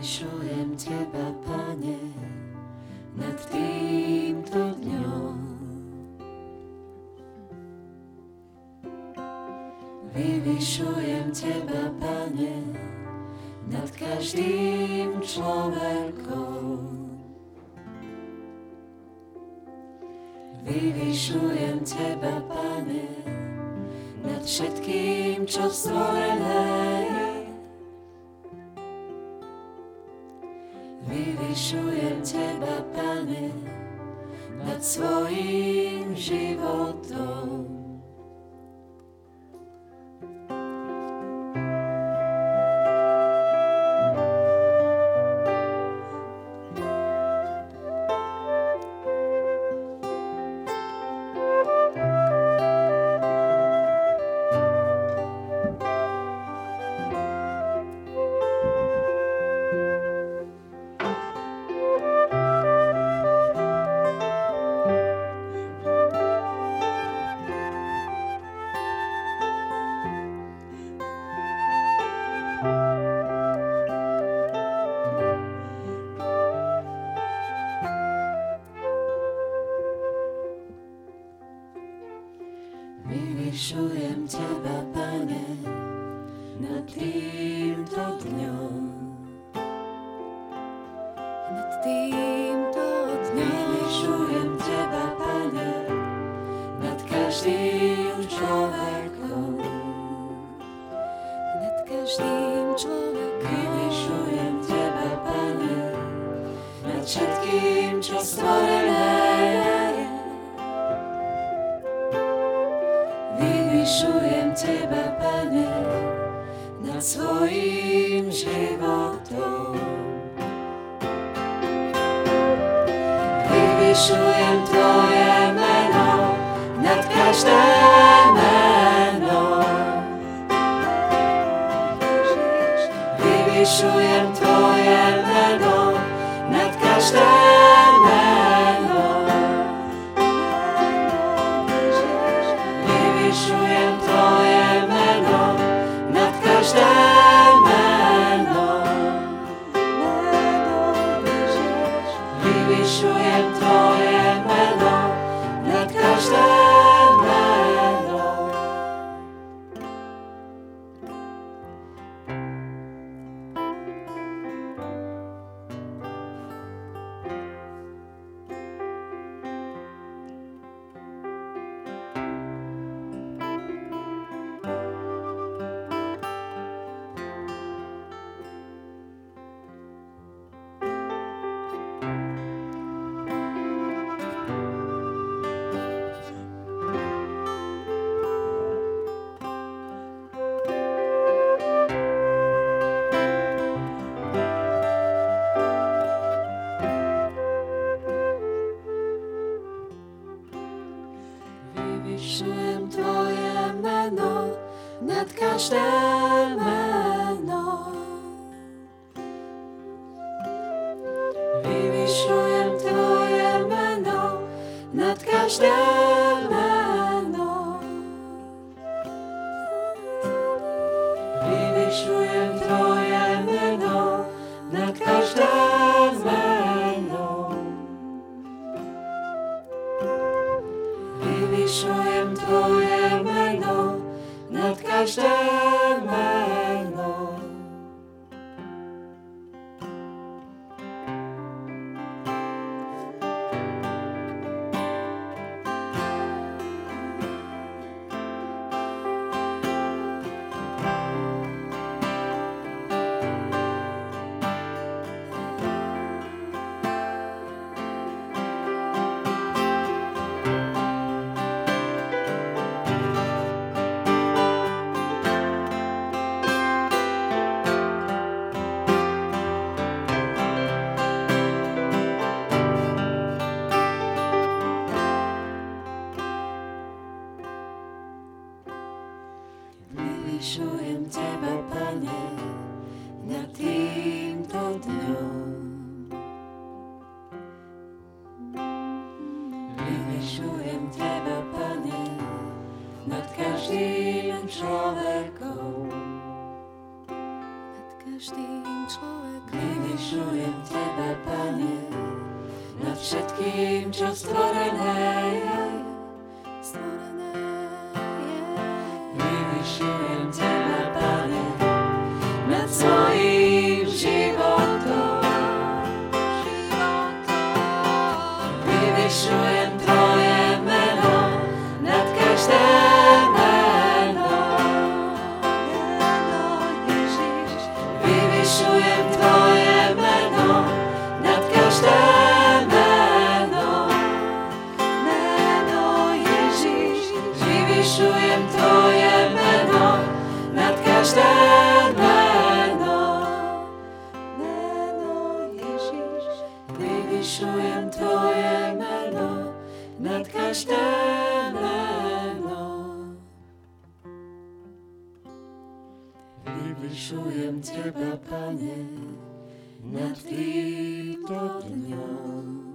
Vyvyšujem Teba, Pane, nad týmto dňom. Vyvyšujem Teba, Pane, nad každým človekom. Vyvyšujem Teba, Pane, nad všetkým, čo stvorené je. Vyvyšujem Teba, Pane, nad svojím životom. Vyvyšujem Teba, Pane, nad týmto dňom. Nad týmto dňom. Vyvyšujem Teba, Pane, nad každým človekom. Nad každým človekom. Vyvyšujem Teba, Pane, nad všetkým, čo stvorené je. Vyvyšujem Teba, Pane, nad svojím životom. Vyvyšujem Tvoje meno, nad každé meno. Vyvyšujem Tvoje meno, nad každé meno. Vyvyšujem Tvoje meno, nad každé meno. Vyvyšujem Tvoje meno, nad každé meno. Vyvyšujem Tvoje meno, nad každé meno. Vyvyšujem Tvoje meno, nad každé meno. Vyvyšujem Tvoje meno, nad každé meno. Vyvyšujem Tvoje meno, nad každé meno. Vyvyšujem Teba, Pane, nad týmto dňom. Vyvyšujem Teba, Pane, nad každým človekom. Nad každým človekom. Vyvyšujem Teba, Pane, nad všetkým, čo stvorené je. Vyvyšujem Teba, Pane, nad svojím životom. Vyvyšujem Tvoje meno, nad každé meno. Vyvyšujem Tvoje meno, nad každé meno. Meno Ježiš. Vyvyšujem Tvoje meno, nad každé meno. Meno Ježiš. Vyvyšujem Tvoje meno, nad každé meno. Vyvyšujem Teba, Pane, nad týmto dňom.